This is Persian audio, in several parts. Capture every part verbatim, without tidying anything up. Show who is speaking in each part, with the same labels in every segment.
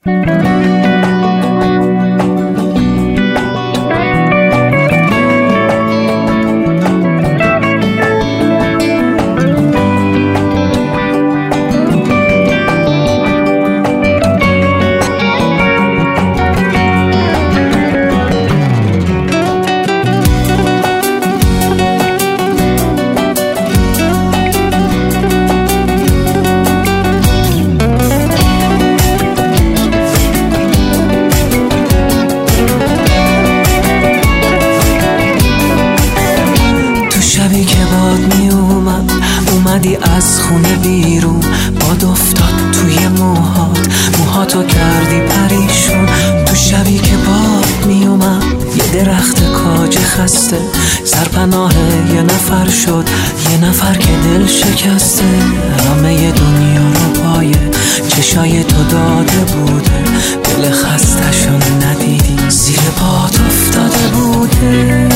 Speaker 1: اومدی از خونه بیرون، باد افتاد توی موهات، موهاتو کردی پریشون. تو شبی که باد میومد یه درخت کاج خسته، سرپناه یه نفر شد، یه نفر که دل شکسته. همه دنیا رو پای چشای تو داده بوده، دل خستشون ندیدی زیر باد افتاده بوده.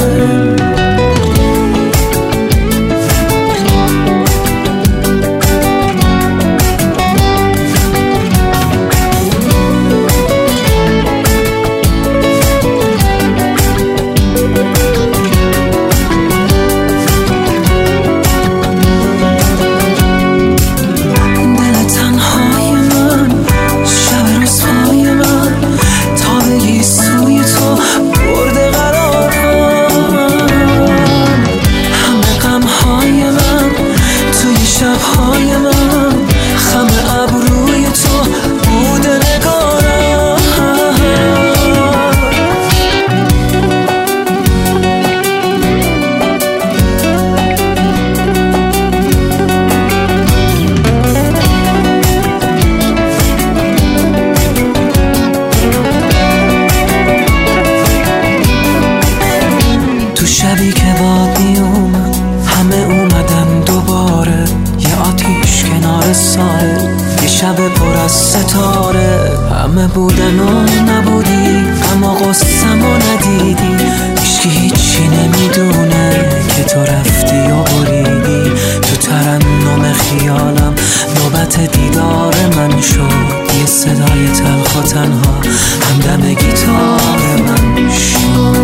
Speaker 1: شبی که باد می اومد همه اومدن دوباره، یه آتیش کنار ساحل، یه شب پر از ستاره. همه بودن و نبودی اما قصه‌مو ندیدی، هیچکی هیچی نمیدونه که تو رفتی و بریدی. تو ترنم خیالم نوبت دیدار من شد، یه صدای تلخ و تنها همدم گیتار من شد.